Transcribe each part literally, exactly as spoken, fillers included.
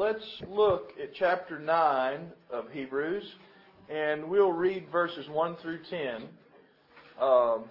let's look at chapter nine of Hebrews, and we'll read verses one through ten. Um,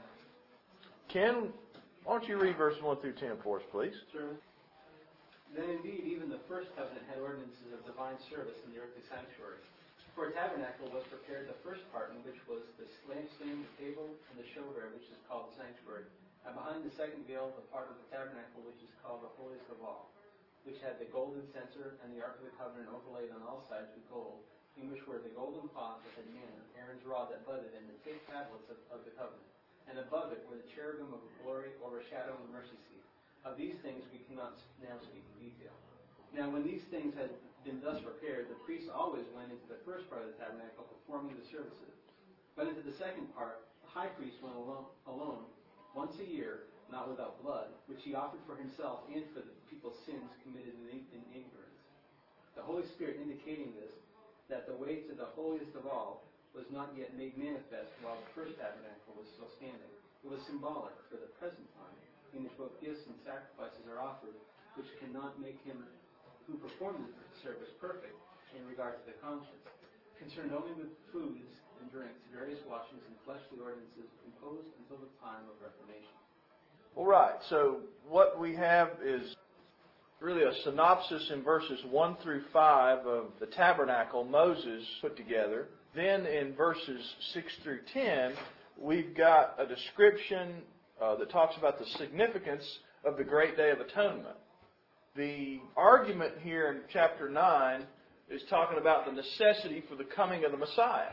Ken, why don't you read verses one through ten for us, please? Sure. Then indeed, even the first covenant had ordinances of divine service in the earthly sanctuary. For a tabernacle was prepared the first part, in which was the lampstand, the table, and the showbread, which is called the sanctuary. And behind the second veil, the part of the tabernacle, which is called the holiest of all, which had the golden censer and the ark of the covenant overlaid on all sides with gold, in which were the golden pot that had manna, Aaron's rod that budded, and the ten tablets of, of the covenant. And above it were the cherubim of glory overshadowing the mercy seat. Of these things we cannot now speak in detail. Now when these things had been thus prepared, the priests always went into the first part of the tabernacle, performing the services. But into the second part, the high priest went alone, alone once a year, not without blood, which he offered for himself and for the people's sins committed in, in ignorance. The Holy Spirit indicating this, that the way to the holiest of all was not yet made manifest while the first tabernacle was still standing. It was symbolic for the present time, in which both gifts and sacrifices are offered, which cannot make him who performed the service perfect in regard to the conscience, concerned only with foods and drinks, various washings, and fleshly ordinances imposed until the time of Reformation. All right, so what we have is really a synopsis in verses one through five of the tabernacle Moses put together. Then in verses six through ten, we've got a description uh, that talks about the significance of the Great Day of Atonement. The argument here in chapter nine is talking about the necessity for the coming of the Messiah.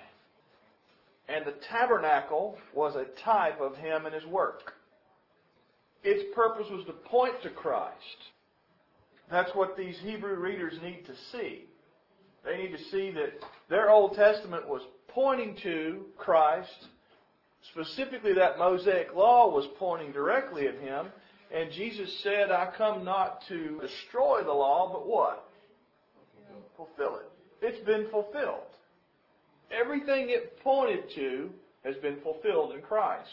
And the tabernacle was a type of Him and His work. Its purpose was to point to Christ. That's what these Hebrew readers need to see. They need to see that their Old Testament was pointing to Christ. Specifically, that Mosaic law was pointing directly at Him. And Jesus said, I come not to destroy the law, but what? Fulfill it. It's been fulfilled. Everything it pointed to has been fulfilled in Christ.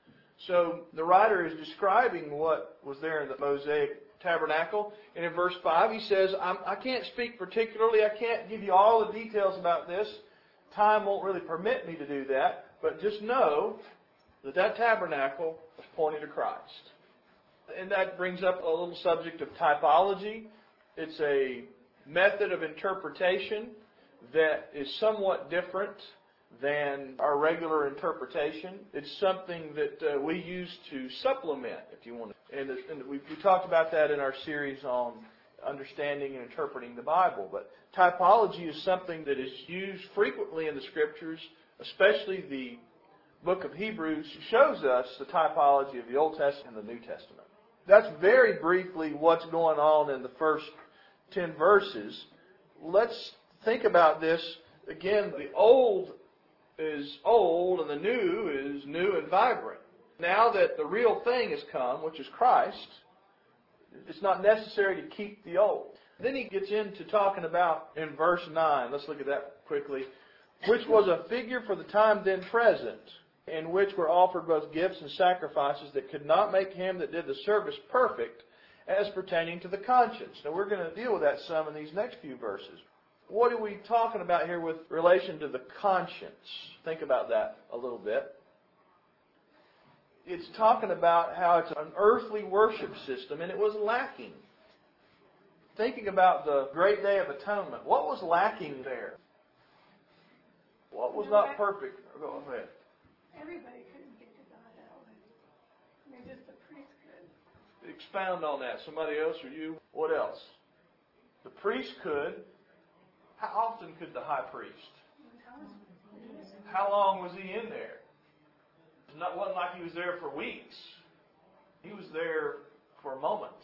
So the writer is describing what was there in the Mosaic tabernacle. And in verse five he says, I'm, I can't speak particularly, I can't give you all the details about this. Time won't really permit me to do that. But just know that that tabernacle was pointing to Christ. And that brings up a little subject of typology. It's a method of interpretation that is somewhat different than our regular interpretation. It's something that uh, we use to supplement, if you want to. And, and we, we talked about that in our series on understanding and interpreting the Bible. But typology is something that is used frequently in the Scriptures, especially the book of Hebrews shows us the typology of the Old Testament and the New Testament. That's very briefly what's going on in the first ten verses. Let's think about this. Again, the old is old and the new is new and vibrant. Now that the real thing has come, which is Christ, it's not necessary to keep the old. Then he gets into talking about, in verse nine, let's look at that quickly, which was a figure for the time then present, in which were offered both gifts and sacrifices that could not make him that did the service perfect as pertaining to the conscience. Now we're going to deal with that some in these next few verses. What are we talking about here with relation to the conscience? Think about that a little bit. It's talking about how it's an earthly worship system and it was lacking. Thinking about the Great Day of Atonement, what was lacking there? What was not perfect? Go ahead. Everybody couldn't get to God that way. I mean, just the priest could. Expound on that. Somebody else or you? What else? The priest could. How often could the high priest? How long was he in there? It wasn't like he was there for weeks. He was there for moments.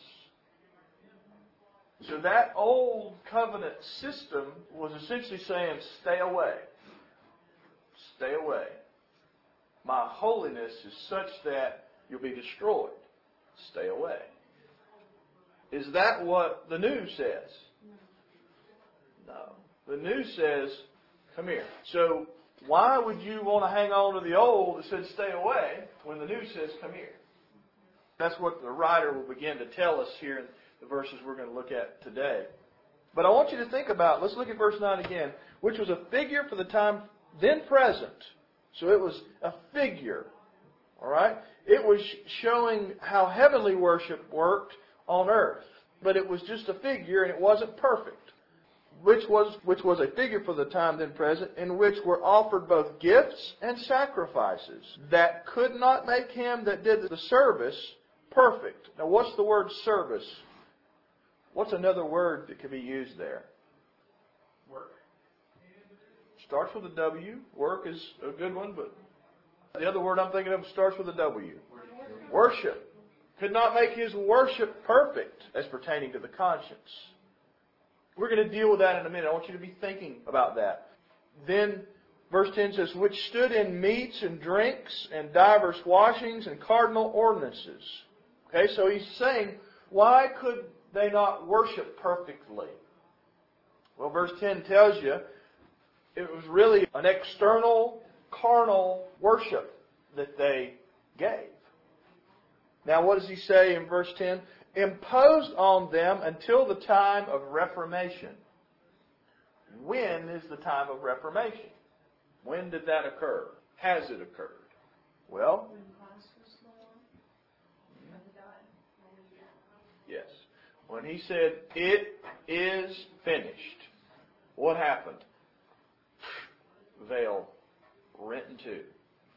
So that old covenant system was essentially saying, stay away. Stay away. My holiness is such that you'll be destroyed. Stay away. Is that what the new says? No. The new says, come here. So why would you want to hang on to the old that said stay away when the new says come here? That's what the writer will begin to tell us here in the verses we're going to look at today. But I want you to think about, let's look at verse nine again, which was a figure for the time then present. So it was a figure. All right? It was showing how heavenly worship worked on earth. But it was just a figure and it wasn't perfect. Which was, which was a figure for the time then present, in which were offered both gifts and sacrifices that could not make him that did the service perfect. Now what's the word service? What's another word that could be used there? Work. Starts with a W. Work is a good one, but the other word I'm thinking of starts with a W. Worship. Worship. Could not make his worship perfect as pertaining to the conscience. We're going to deal with that in a minute. I want you to be thinking about that. Then verse ten says, which stood in meats and drinks and divers washings and cardinal ordinances. Okay, so he's saying, why could they not worship perfectly? Well, verse ten tells you it was really an external, carnal worship that they gave. Now, what does he say in verse ten? Imposed on them until the time of Reformation. When is the time of Reformation? When did that occur? Has it occurred? Well, yes. When he said, it is finished, what happened? Veil rent in two.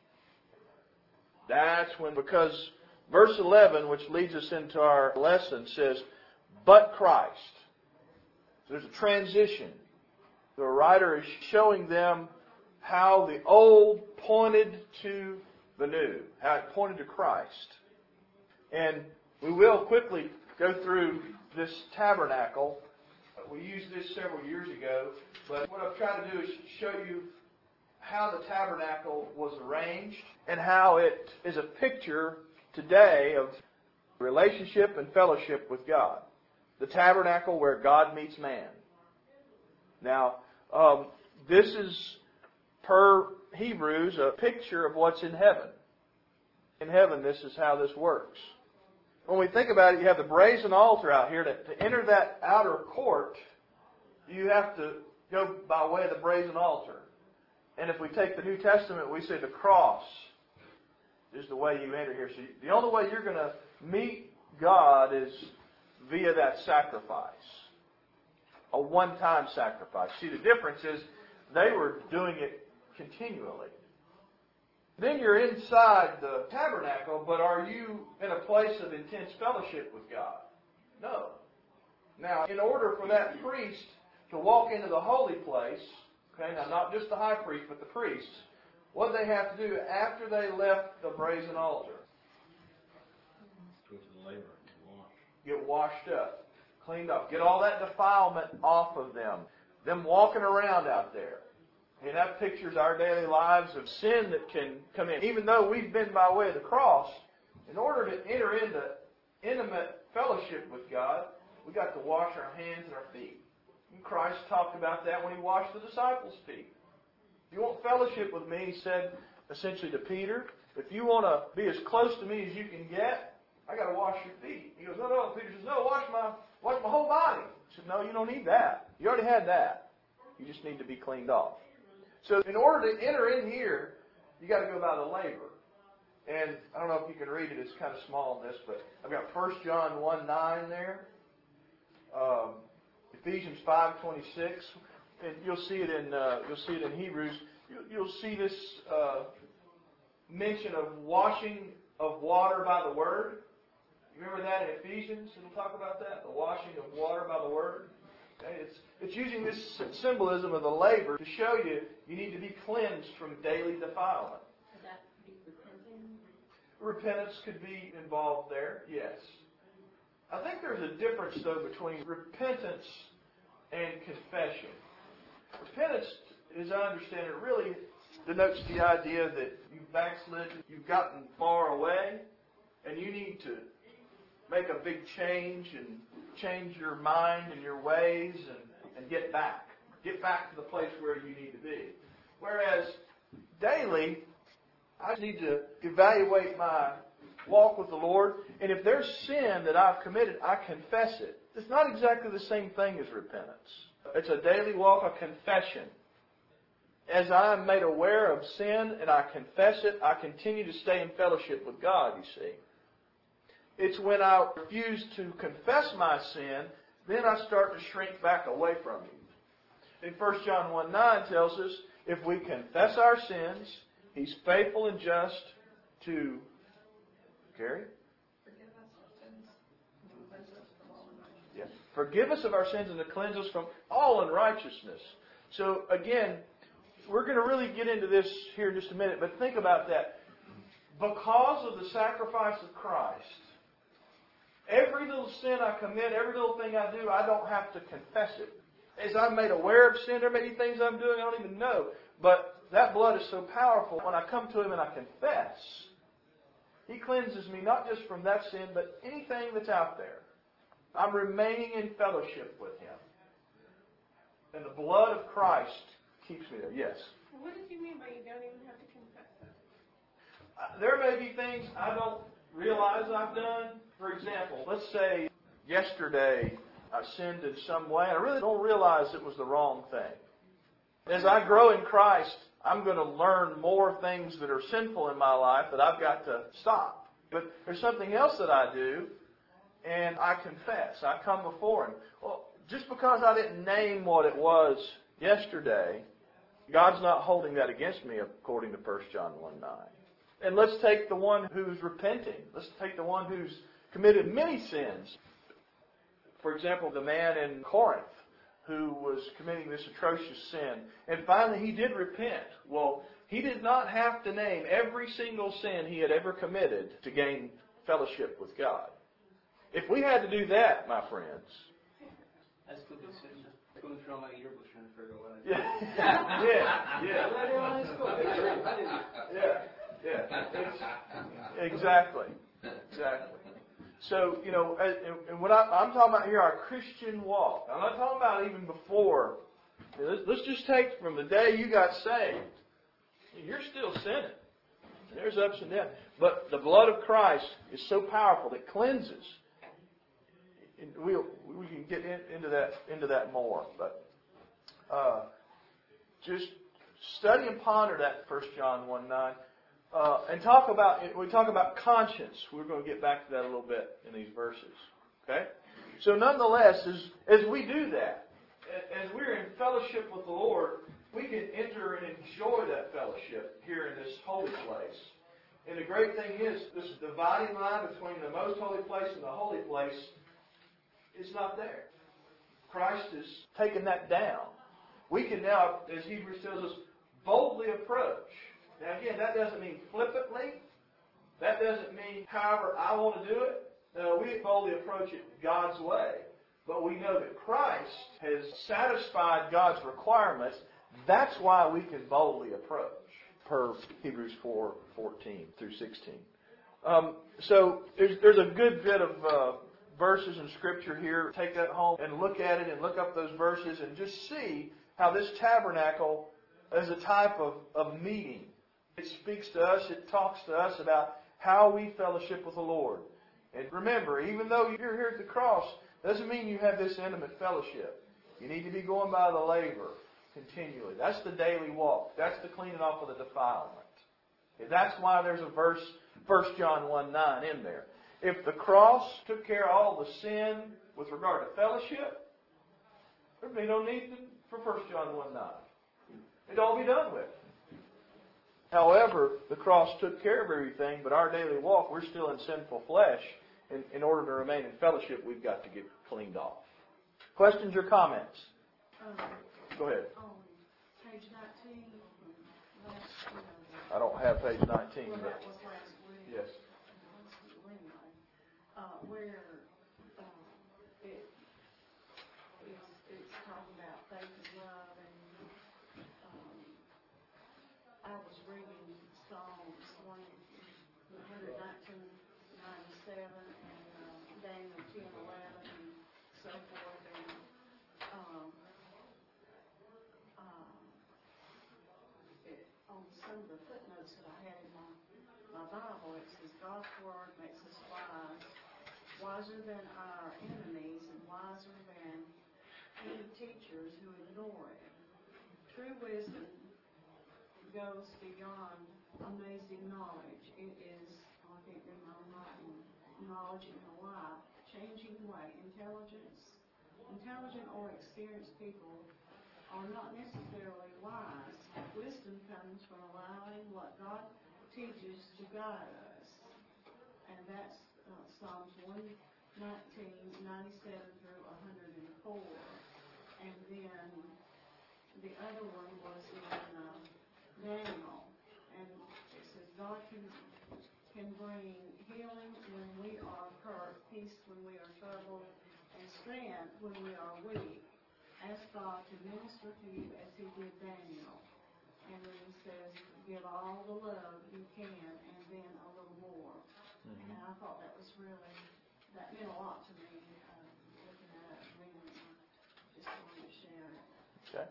That's when, because verse eleven, which leads us into our lesson, says, but Christ. So there's a transition. The writer is showing them how the old pointed to the new, how it pointed to Christ. And we will quickly go through this tabernacle. We used this several years ago, but what I've tried to do is show you how the tabernacle was arranged and how it is a picture today of relationship and fellowship with God. The tabernacle where God meets man. Now, um, this is, per Hebrews, a picture of what's in heaven. In heaven, this is how this works. When we think about it, you have the brazen altar out here. To, to enter that outer court, you have to go by way of the brazen altar. And if we take the New Testament, we say the cross is the way you enter here. So the only way you're going to meet God is via that sacrifice. A one-time sacrifice. See, the difference is they were doing it continually. Then you're inside the tabernacle, but are you in a place of intense fellowship with God? No. Now, in order for that priest to walk into the holy place, okay, now not just the high priest, but the priests, what did they have to do after they left the brazen altar? Go to the laver and wash. Get washed up, cleaned up, get all that defilement off of them. Them walking around out there. And that pictures our daily lives of sin that can come in. Even though we've been by way of the cross, in order to enter into intimate fellowship with God, we've got to wash our hands and our feet. And Christ talked about that when He washed the disciples' feet. If you want fellowship with me, He said essentially to Peter, if you want to be as close to me as you can get, I got to wash your feet. He goes, no, no. Peter says, no, wash my, wash my whole body. He said, no, you don't need that. You already had that. You just need to be cleaned off. So in order to enter in here, you got to go by the laver. And I don't know if you can read it. It's kind of small in this, but I've got First John one nine there. Um, Ephesians five twenty-six, and you'll see it in uh, you'll see it in Hebrews. You, you'll see this uh, mention of washing of water by the word. You remember that in Ephesians? It'll talk about that, the washing of water by the word. Okay? It's it's using this symbolism of the laver to show you you need to be cleansed from daily defilement. Could that be repenting? Repentance could be involved there, yes. I think there's a difference, though, between repentance and confession. Repentance, as I understand it, really denotes the idea that you've backslid, you've gotten far away, and you need to make a big change and change your mind and your ways and, and get back. Get back to the place where you need to be. Whereas daily, I need to evaluate my walk with the Lord, and if there's sin that I've committed, I confess it. It's not exactly the same thing as repentance. It's a daily walk, a confession. As I am made aware of sin and I confess it, I continue to stay in fellowship with God, you see. It's when I refuse to confess my sin, then I start to shrink back away from Him. In First John one nine tells us, if we confess our sins, He's faithful and just to... Gary? Yeah. Forgive us of our sins and to cleanse us from all unrighteousness. So again, we're going to really get into this here in just a minute, but think about that. Because of the sacrifice of Christ, every little sin I commit, every little thing I do, I don't have to confess it. As I'm made aware of sin, there may be things I'm doing I don't even know. But that blood is so powerful. When I come to Him and I confess, He cleanses me not just from that sin, but anything that's out there. I'm remaining in fellowship with Him. And the blood of Christ keeps me there. Yes? What did you mean by you don't even have to confess it? Uh, there may be things I don't realize I've done. For example, let's say yesterday I sinned in some way, and I really don't realize it was the wrong thing. As I grow in Christ, I'm going to learn more things that are sinful in my life that I've got to stop. But there's something else that I do, and I confess. I come before Him. Well, just because I didn't name what it was yesterday, God's not holding that against me according to First John one nine. And let's take the one who's repenting. Let's take the one who's committed many sins. For example, the man in Corinth who was committing this atrocious sin. And finally he did repent. Well, he did not have to name every single sin he had ever committed to gain fellowship with God. If we had to do that, my friends... I still be sitting there going through all my yearbooks trying to figure out what I did. Yeah, yeah, yeah. What I did in high school. Yeah, yeah. It's, exactly. Exactly. So, you know, and what I, I'm talking about here, our Christian walk. I'm not talking about even before. Let's, let's just take from the day you got saved. You're still sinning. There's ups and downs. But the blood of Christ is so powerful, it cleanses. And we'll, we can get in, into that into that more. But uh, just study and ponder that First John one nine. Uh, and talk about, we talk about conscience. We're going to get back to that a little bit in these verses. Okay? So nonetheless, as, as we do that, as we're in fellowship with the Lord, we can enter and enjoy that fellowship here in this holy place. And the great thing is, this dividing line between the most holy place and the holy place is not there. Christ has taken that down. We can now, as Hebrews tells us, boldly approach. Now again, that doesn't mean flippantly. That doesn't mean however I want to do it. No, we boldly approach it God's way. But we know that Christ has satisfied God's requirements. That's why we can boldly approach, per Hebrews four fourteen through sixteen. Um, so there's, there's a good bit of uh, verses in Scripture here. Take that home and look at it and look up those verses and just see how this tabernacle is a type of, of meeting. It speaks to us, it talks to us about how we fellowship with the Lord. And remember, even though you're here at the cross, doesn't mean you have this intimate fellowship. You need to be going by the laver continually. That's the daily walk. That's the cleaning off of the defilement. And that's why there's a verse, First John one nine in there. If the cross took care of all the sin with regard to fellowship, there'd be no need for First John one nine. It'd all be done with. However, the cross took care of everything, but our daily walk, we're still in sinful flesh. In, in order to remain in fellowship, we've got to get cleaned off. Questions or comments? Um, Go ahead. On page nineteen, last, you know, I don't have page nineteen, well, but that was last week. yes. Anyway, uh, where uh, it is, it's talking about faith and love, and um, I was reading Psalms one nineteen ninety-seven and um, Daniel ten eleven and so forth, and um, um, it, on some of the footnotes that I had in my, my Bible, it says God's Word makes us wise, wiser than our enemies and wiser than any teachers who ignore it. True wisdom goes beyond amazing knowledge. It is, I think, in my mind, knowledge in a life, changing way. Intelligence, intelligent or experienced people are not necessarily wise. Wisdom comes from allowing what God teaches to guide us. And that's uh, Psalms one nineteen, ninety-seven through one hundred four. And then the other one was in uh, Daniel. And it says God can, can bring healing when we are hurt, peace when we are troubled, and strength when we are weak. Ask God to minister to you as He did Daniel. And then He says, give all the love you can, and then a little more. Mm-hmm. And I thought that was really, that meant a lot to me, uh, looking at it, reading it. Just wanted to share it. Okay.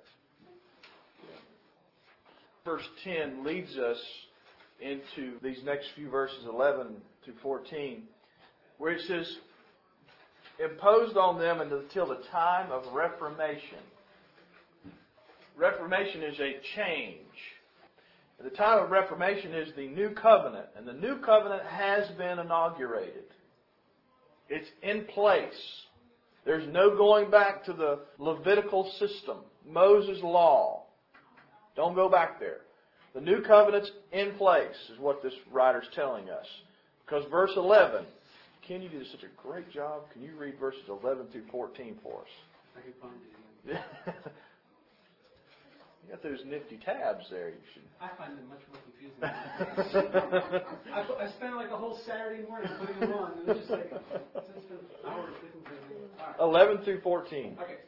Verse ten leads us into these next few verses, eleven to fourteen, where it says, imposed on them until the time of Reformation. Reformation is a change. The time of Reformation is the New Covenant, and the New Covenant has been inaugurated. It's in place. There's no going back to the Levitical system, Moses' law. Don't go back there. The New Covenant's in place, is what this writer's telling us. Because verse eleven, Ken, you did such a great job. Can you read verses eleven through fourteen for us? I can find it. You got those nifty tabs there. You should. I find them much more confusing than I, I spent like a whole Saturday morning putting them on, and it's just like, it's been hours looking for them. All right. eleven through fourteen. Okay.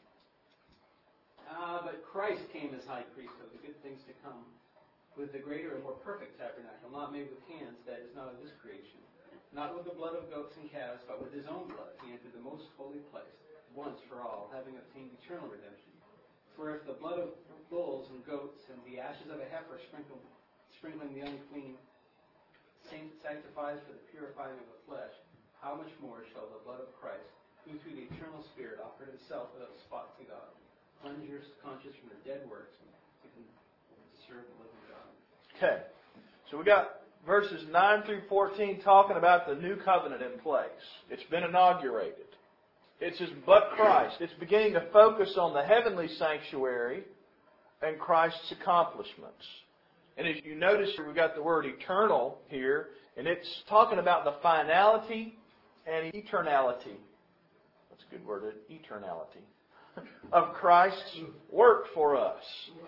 Uh, but Christ came as high priest of the good things to come, with the greater and more perfect tabernacle, not made with hands, that is not of this creation. Not with the blood of goats and calves, but with His own blood, He entered the most holy place, once for all, having obtained eternal redemption. For if the blood of bulls and goats and the ashes of a heifer sprinkled, sprinkling the unclean sanctifies for the purifying of the flesh, how much more shall the blood of Christ, who through the eternal Spirit offered Himself without spot to God, cleanse your conscience from the dead works and you can serve the living God. Okay. So we got verses nine through fourteen talking about the new covenant in place. It's been inaugurated. It says, but Christ. It's beginning to focus on the heavenly sanctuary and Christ's accomplishments. And as you notice here, we've got the word eternal here, and it's talking about the finality and eternality. That's a good word, eternality. Of Christ's work for us.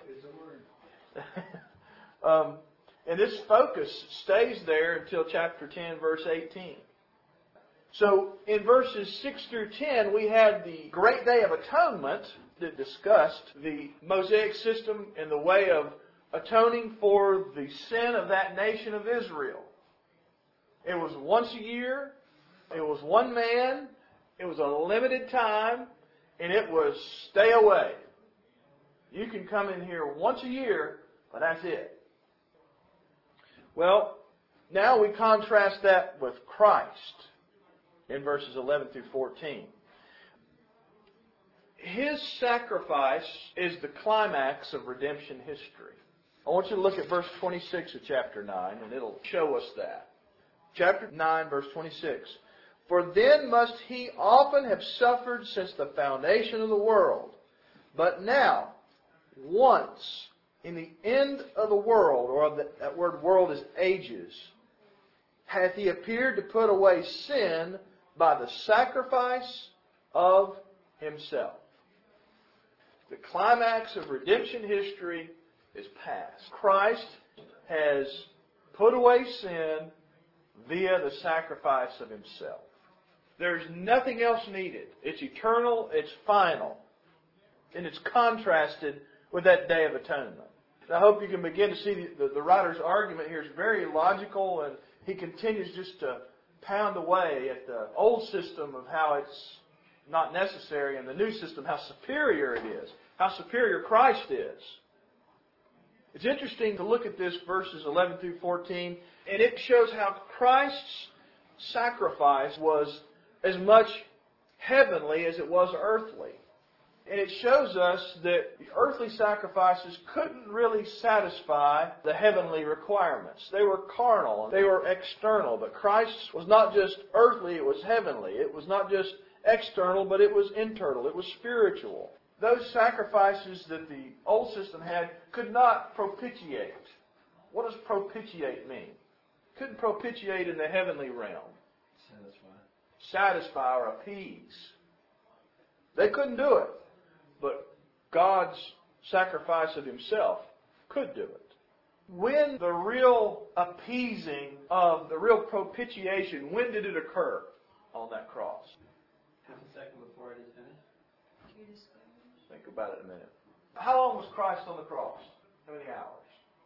um, and this focus stays there until chapter ten, verse eighteen. So in verses six through ten, we had the Great Day of Atonement that discussed the Mosaic system and the way of atoning for the sin of that nation of Israel. It was once a year. It was one man. It was a limited time. And it was stay away. You can come in here once a year, but that's it. Well, now we contrast that with Christ in verses eleven through fourteen. His sacrifice is the climax of redemption history. I want you to look at verse twenty-six of chapter nine, and it'll show us that. Chapter nine, verse twenty-six. For then must He often have suffered since the foundation of the world. But now, once, in the end of the world, or the, that word world is ages, hath He appeared to put away sin by the sacrifice of Himself. The climax of redemption history is past. Christ has put away sin via the sacrifice of Himself. There's nothing else needed. It's eternal, it's final. And it's contrasted with that Day of Atonement. And I hope you can begin to see the, the, the writer's argument here is very logical, and he continues just to pound away at the old system of how it's not necessary, and the new system, how superior it is, how superior Christ is. It's interesting to look at this verses eleven through fourteen, and it shows how Christ's sacrifice was as much heavenly as it was earthly. And it shows us that the earthly sacrifices couldn't really satisfy the heavenly requirements. They were carnal. They were external. But Christ's was not just earthly, it was heavenly. It was not just external, but it was internal. It was spiritual. Those sacrifices that the old system had could not propitiate. What does propitiate mean? Couldn't propitiate in the heavenly realm. Satisfy. Satisfy or appease. They couldn't do it. But God's sacrifice of Himself could do it. When the real appeasing of the real propitiation, when did it occur on that cross? Half a second before it is finished. Think about it a minute. How long was Christ on the cross? How many hours?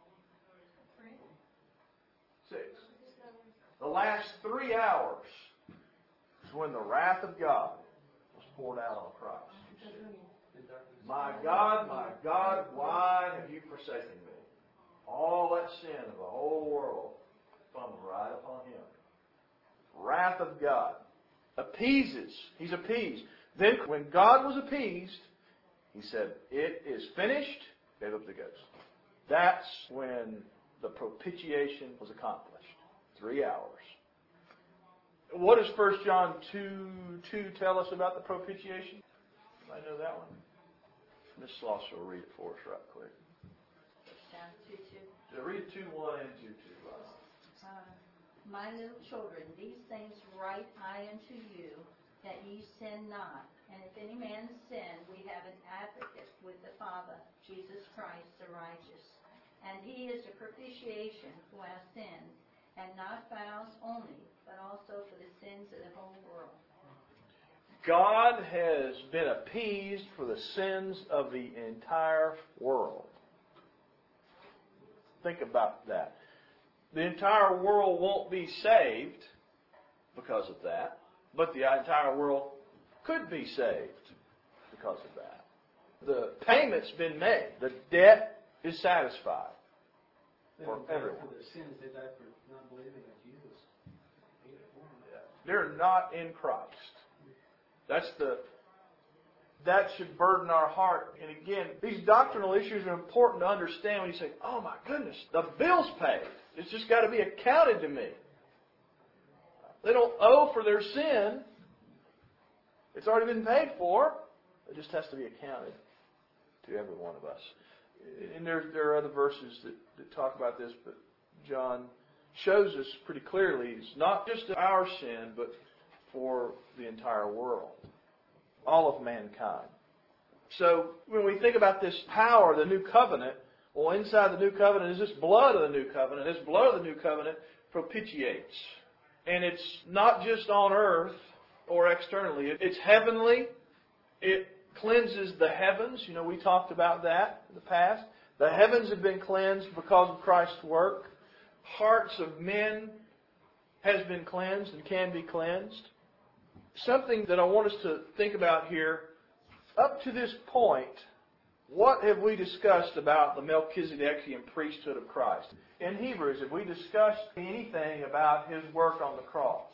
Six. The last three hours is when the wrath of God was poured out on Christ. My God, my God, why have you forsaken me? All that sin of the whole world comes right upon Him. Wrath of God. Appeases. He's appeased. Then when God was appeased, He said, it is finished, gave up the ghost. That's when the propitiation was accomplished. Three hours. What does First John two two tell us about the propitiation? Anybody know that one? Miss Slosser will read it for us right quick. John two two. So read two one and two two. Uh, My little children, these things write I unto you, that ye sin not. And if any man sin, we have an advocate with the Father, Jesus Christ the righteous. And He is the propitiation for our sins, and not for ours only, but also for the sins of the whole world. God has been appeased for the sins of the entire world. Think about that. The entire world won't be saved because of that, but the entire world could be saved because of that. The payment's been made. The debt is satisfied They for don't die everyone. for their sins, they die for not believing in Jesus. They're not in Christ. That's the that should burden our heart. And again, these doctrinal issues are important to understand when you say, oh my goodness, the bill's paid. It's just got to be accounted to me. They don't owe for their sin. It's already been paid for. It just has to be accounted to every one of us. And there, there are other verses that, that talk about this, but John shows us pretty clearly it's not just our sin, but for the entire world. All of mankind. So when we think about this power, the new covenant, well, inside the new covenant is this blood of the new covenant. This blood of the new covenant propitiates. And it's not just on earth or externally. It's heavenly. It cleanses the heavens. You know, we talked about that in the past. The heavens have been cleansed because of Christ's work. Hearts of men has been cleansed and can be cleansed. Something that I want us to think about here, up to this point, what have we discussed about the Melchizedekian priesthood of Christ? In Hebrews, have we discussed anything about His work on the cross?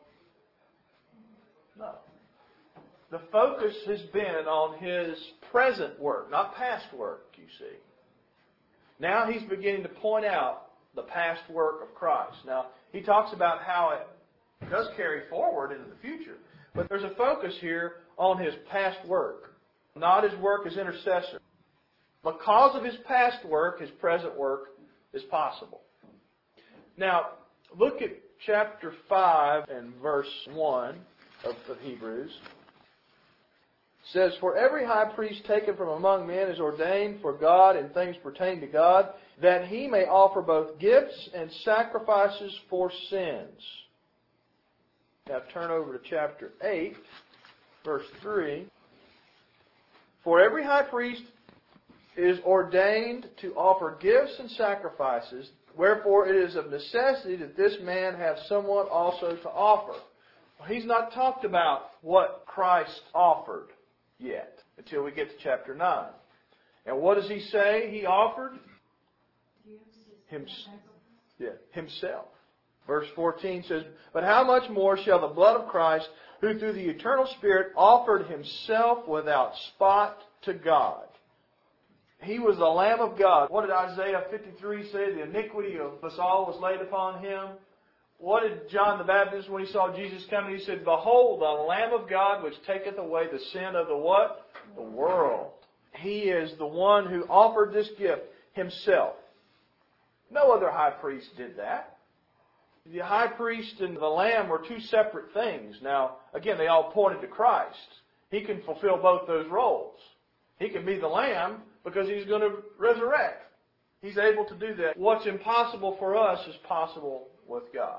No. The focus has been on His present work, not past work, you see. Now He's beginning to point out the past work of Christ. Now, He talks about how it does carry forward into the future. But there's a focus here on His past work, not His work as intercessor. Because of His past work, His present work is possible. Now, look at chapter five and verse one of, of Hebrews. It says, for every high priest taken from among men is ordained for God in things pertaining to God, that he may offer both gifts and sacrifices for sins. Now turn over to chapter eight, verse three. For every high priest is ordained to offer gifts and sacrifices, wherefore it is of necessity that this man have someone also to offer. Well, he's not talked about what Christ offered yet until we get to chapter nine. And what does he say he offered? Him, yeah, himself. Verse fourteen says, "But how much more shall the blood of Christ, who through the eternal Spirit offered Himself without spot to God." He was the Lamb of God. What did Isaiah fifty-three say? The iniquity of us all was laid upon Him. What did John the Baptist, when he saw Jesus coming, he said, "Behold, the Lamb of God which taketh away the sin of the what? The world." He is the one who offered this gift Himself. No other high priest did that. The high priest and the Lamb were two separate things. Now, again, they all pointed to Christ. He can fulfill both those roles. He can be the Lamb because He's going to resurrect. He's able to do that. What's impossible for us is possible with God.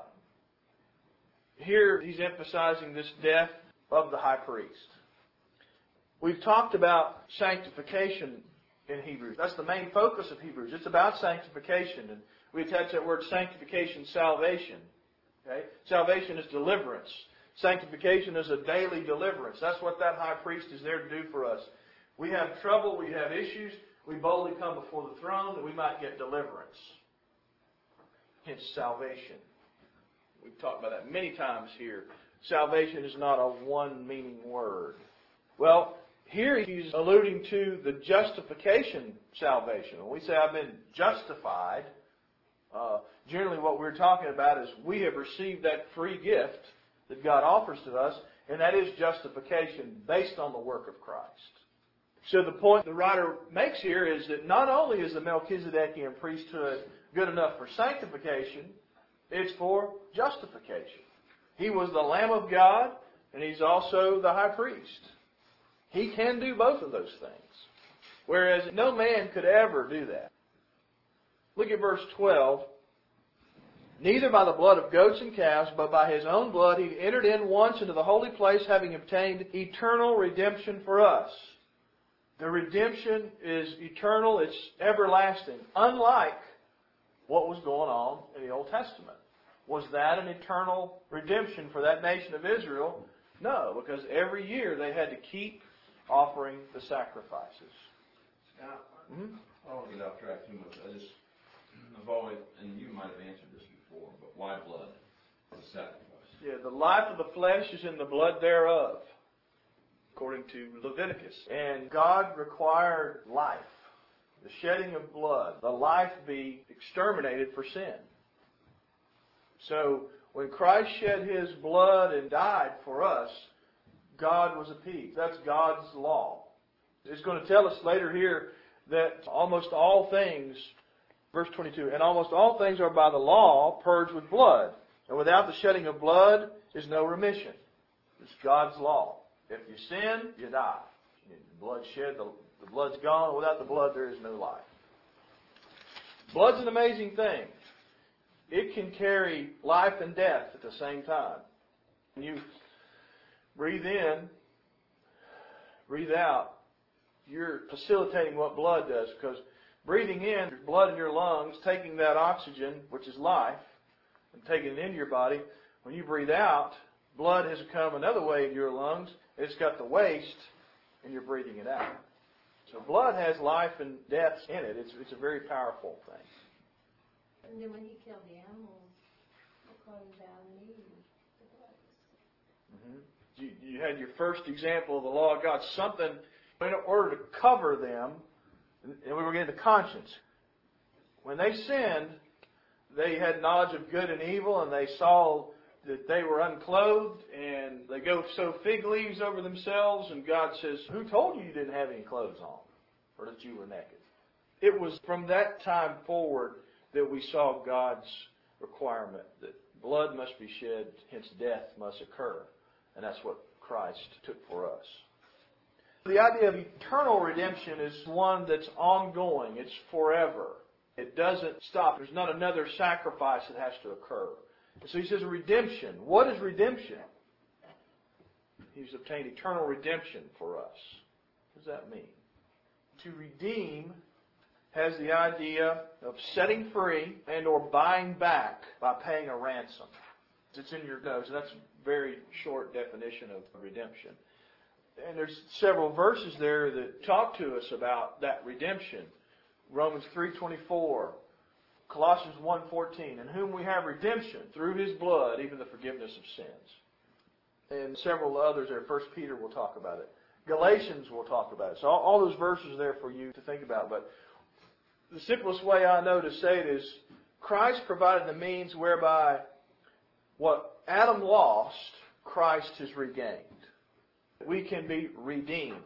Here, he's emphasizing this death of the high priest. We've talked about sanctification in Hebrews. That's the main focus of Hebrews. It's about sanctification. And we attach that word sanctification, salvation. Okay? Salvation is deliverance. Sanctification is a daily deliverance. That's what that high priest is there to do for us. We have trouble, we have issues, we boldly come before the throne that we might get deliverance. Hence salvation. We've talked about that many times here. Salvation is not a one-meaning word. Well, here he's alluding to the justification salvation. When we say I've been justified, uh, generally what we're talking about is we have received that free gift that God offers to us, and that is justification based on the work of Christ. So the point the writer makes here is that not only is the Melchizedekian priesthood good enough for sanctification, it's for justification. He was the Lamb of God, and He's also the high priest. He can do both of those things. Whereas no man could ever do that. Look at verse twelve. "Neither by the blood of goats and calves, but by His own blood He entered in once into the holy place, having obtained eternal redemption for us." The redemption is eternal, it's everlasting. Unlike what was going on in the Old Testament. Was that an eternal redemption for that nation of Israel? No, because every year they had to keep offering the sacrifices. Now, Mm-hmm. I don't want to get off track too much. I just, I've always, and you might have answered this before, but why blood? The sacrifice. Yeah, the life of the flesh is in the blood thereof, according to Leviticus. And God required life, the shedding of blood, the life be exterminated for sin. So, when Christ shed His blood and died for us, God was appeased. That's God's law. It's going to tell us later here that almost all things, verse twenty-two, "And almost all things are by the law purged with blood. And without the shedding of blood is no remission." It's God's law. If you sin, you die. The blood shed, the, the blood's gone. Without the blood, there is no life. Blood's an amazing thing. It can carry life and death at the same time. When you breathe in, breathe out, you're facilitating what blood does, because breathing in, blood in your lungs, taking that oxygen, which is life, and taking it into your body. When you breathe out, blood has come another way in your lungs. It's got the waste, and you're breathing it out. So blood has life and death in it. It's, it's a very powerful thing. And then when He killed the animals, according to Adam and Eve, the blood. Mm-hmm. You, you had your first example of the law of God, something in order to cover them, and we were getting the conscience. When they sinned, they had knowledge of good and evil, and they saw that they were unclothed, and they go sew fig leaves over themselves, and God says, "Who told you you didn't have any clothes on, or that you were naked?" It was from that time forward that we saw God's requirement that blood must be shed, hence death must occur. And that's what Christ took for us. The idea of eternal redemption is one that's ongoing. It's forever. It doesn't stop. There's not another sacrifice that has to occur. And so he says redemption. What is redemption? He's obtained eternal redemption for us. What does that mean? To redeem has the idea of setting free and or buying back by paying a ransom. It's in your notes, and that's a very short definition of redemption. And there's several verses there that talk to us about that redemption. Romans three twenty-four, Colossians one fourteen, in whom we have redemption through His blood, even the forgiveness of sins. And several others there. First Peter will talk about it. Galatians will talk about it. So all, all those verses are there for you to think about. But the simplest way I know to say it is Christ provided the means whereby what Adam lost, Christ has regained. We can be redeemed.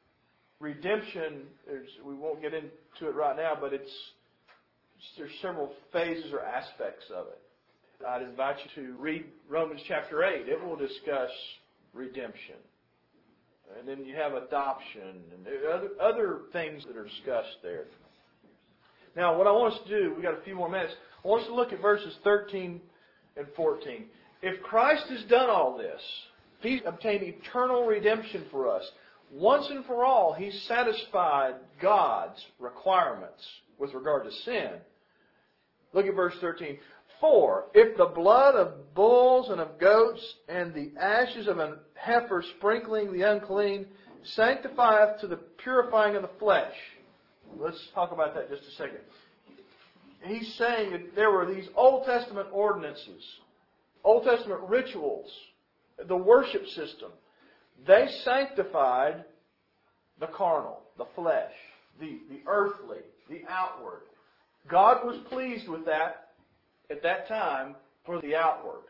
Redemption, we won't get into it right now, but it's there's several phases or aspects of it. I'd invite you to read Romans chapter eight. It will discuss redemption. And then you have adoption and other, other things that are discussed there. Now, what I want us to do, we've got a few more minutes. I want us to look at verses thirteen and fourteen. If Christ has done all this, He's obtained eternal redemption for us. Once and for all, He's satisfied God's requirements with regard to sin. Look at verse thirteen. For if the blood of bulls and of goats and the ashes of a heifer sprinkling the unclean sanctifieth to the purifying of the flesh. Let's talk about that just a second. He's saying that there were these Old Testament ordinances, Old Testament rituals, the worship system. They sanctified the carnal, the flesh, the, the earthly, the outward. God was pleased with that at that time for the outward.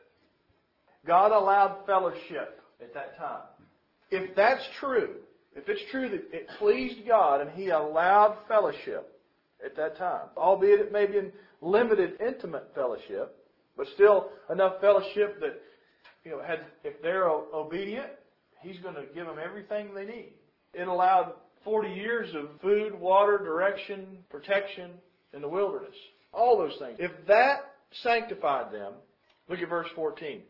God allowed fellowship at that time. If that's true, if it's true that it pleased God and He allowed fellowship at that time, albeit it may be in limited, intimate fellowship, but still enough fellowship that, you know, had, if they're obedient, He's going to give them everything they need. It allowed forty years of food, water, direction, protection in the wilderness. All those things. If that sanctified them, look at verse fourteen.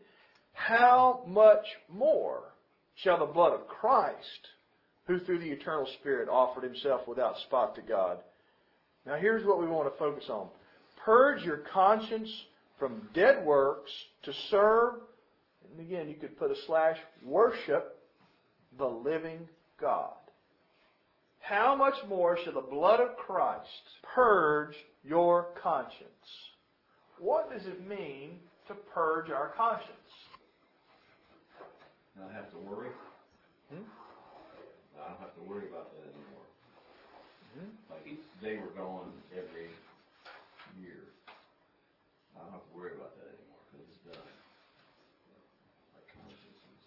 How much more shall the blood of Christ, who through the eternal Spirit offered Himself without spot to God. Now here's what we want to focus on. Purge your conscience from dead works to serve, and again you could put a slash, worship the living God. How much more shall the blood of Christ purge your conscience? What does it mean to purge our conscience? Not have to worry. Hmm? I don't have to worry about that anymore. Hmm? Like they were going every year. I don't have to worry about that anymore because it's done. My conscience is.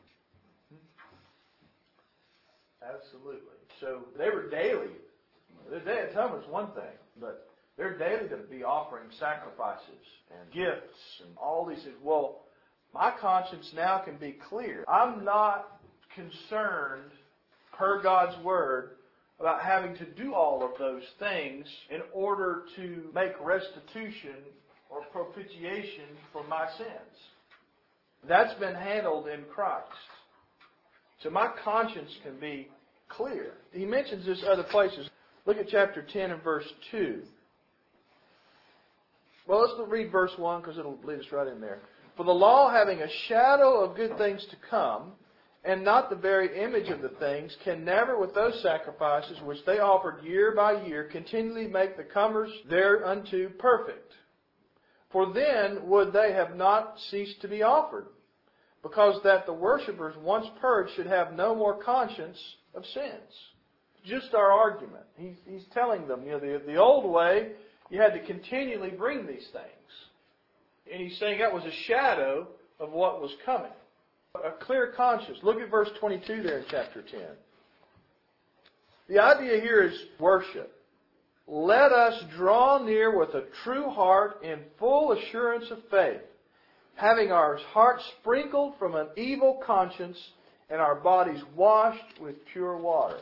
Absolutely. So they were daily. The Day of Atonement is one thing, but they're daily to be offering sacrifices and gifts and all these things. Well, my conscience now can be clear. I'm not concerned, per God's Word, about having to do all of those things in order to make restitution or propitiation for my sins. That's been handled in Christ. So my conscience can be clear. He mentions this other places. Look at chapter ten and verse two. Well, let's read verse one because it'll lead us right in there. For the law, having a shadow of good things to come, and not the very image of the things, can never with those sacrifices which they offered year by year continually make the comers thereunto perfect. For then would they have not ceased to be offered, because that the worshippers once purged should have no more conscience of sins. Just our argument. He's, he's telling them, you know, the, the old way, you had to continually bring these things. And he's saying that was a shadow of what was coming. A clear conscience. Look at verse twenty-two there in chapter ten. The idea here is worship. Let us draw near with a true heart in full assurance of faith, having our hearts sprinkled from an evil conscience and our bodies washed with pure water.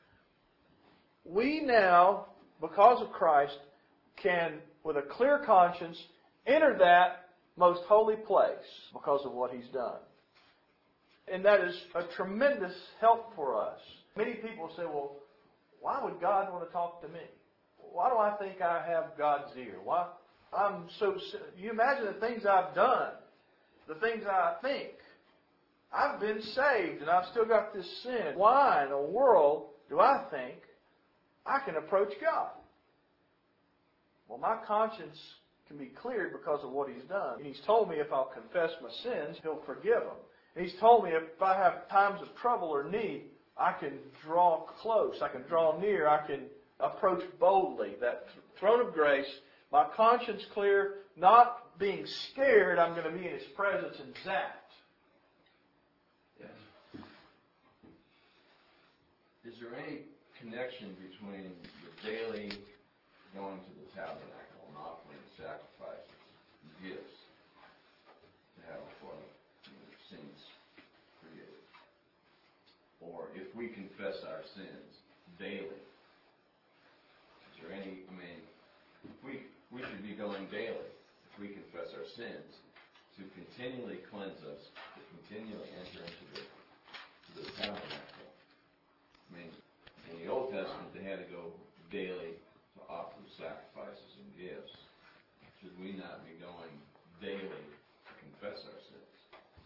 We now, because of Christ, can, with a clear conscience, enter that most holy place because of what He's done. And that is a tremendous help for us. Many people say, well, why would God want to talk to me? Why do I think I have God's ear? Why? I'm so. You imagine the things I've done, the things I think. I've been saved and I've still got this sin. Why in the world do I think I can approach God? Well, my conscience can be cleared because of what He's done. And He's told me if I'll confess my sins, He'll forgive them. And He's told me if I have times of trouble or need, I can draw close, I can draw near, I can approach boldly that throne of grace, my conscience clear, not being scared I'm going to be in His presence and zapped. Yes. Is there any connection between the daily going to the tabernacle and offering sacrifices and gifts to have for you know, sins forgiven? Or if we confess our sins daily, is there any, I mean, we, we should be going daily if we confess our sins to continually cleanse us, to continually enter into the, to the tabernacle. I mean, in the Old Testament, they had to go daily to offer sacrifices and gifts. Should we not be going daily to confess our sins?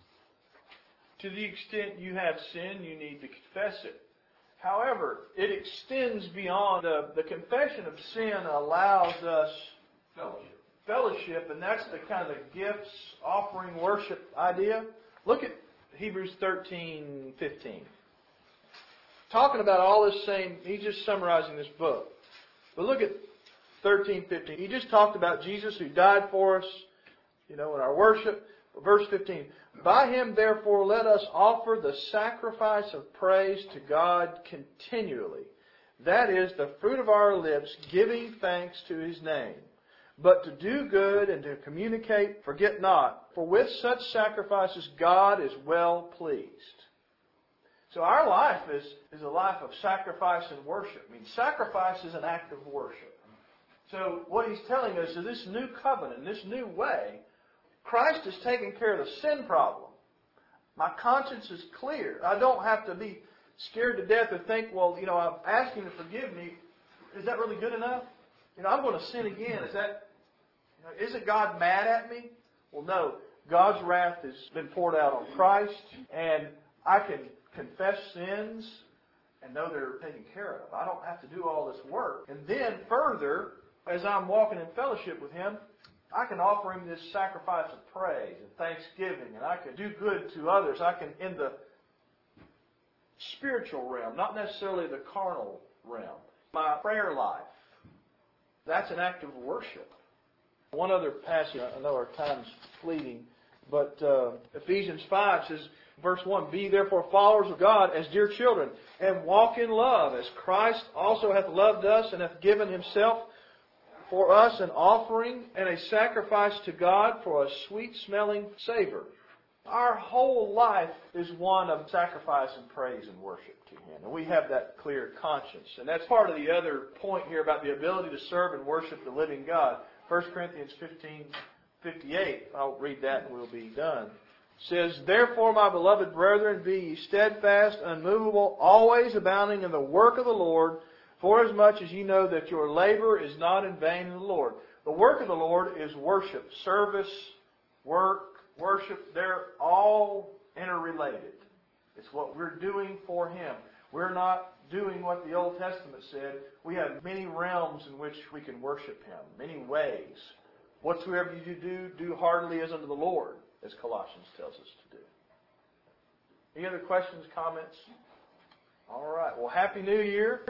To the extent you have sin, you need to confess it. However, it extends beyond the, the confession of sin allows us Fellowship. fellowship, and that's the kind of the gifts, offering, worship idea. Look at Hebrews thirteen fifteen. Talking about all this same, he's just summarizing this book. But look at thirteen fifteen. He just talked about Jesus who died for us, you know, in our worship. Verse fifteen. By Him, therefore, let us offer the sacrifice of praise to God continually. That is the fruit of our lips, giving thanks to His name. But to do good and to communicate, forget not, for with such sacrifices God is well pleased. So our life is, is a life of sacrifice and worship. I mean, sacrifice is an act of worship. So what He's telling us is this new covenant, this new way, Christ has taken care of the sin problem. My conscience is clear. I don't have to be scared to death or think, well, you know, I'm asking Him to forgive me. Is that really good enough? You know, I'm going to sin again. Is that, you know, isn't God mad at me? Well, no. God's wrath has been poured out on Christ, and I can confess sins and know they're taken care of. I don't have to do all this work. And then further, as I'm walking in fellowship with Him, I can offer Him this sacrifice of praise and thanksgiving, and I can do good to others. I can, in the spiritual realm, not necessarily the carnal realm. My prayer life, that's an act of worship. One other passage, I know our time's fleeting, but uh, Ephesians five says, verse one, Be therefore followers of God as dear children, and walk in love, as Christ also hath loved us and hath given Himself for us an offering and a sacrifice to God for a sweet-smelling savor. Our whole life is one of sacrifice and praise and worship to Him. And we have that clear conscience. And that's part of the other point here about the ability to serve and worship the living God. First Corinthians fifteen fifty-eight, I'll read that and we'll be done. It says, Therefore, my beloved brethren, be ye steadfast, unmovable, always abounding in the work of the Lord, forasmuch as ye know that your labor is not in vain in the Lord. The work of the Lord is worship, service, work, worship. They're all interrelated. It's what we're doing for Him. We're not doing what the Old Testament said. We have many realms in which we can worship Him, many ways. Whatsoever you do, do heartily as unto the Lord, as Colossians tells us to do. Any other questions, comments? All right. Well, Happy New Year.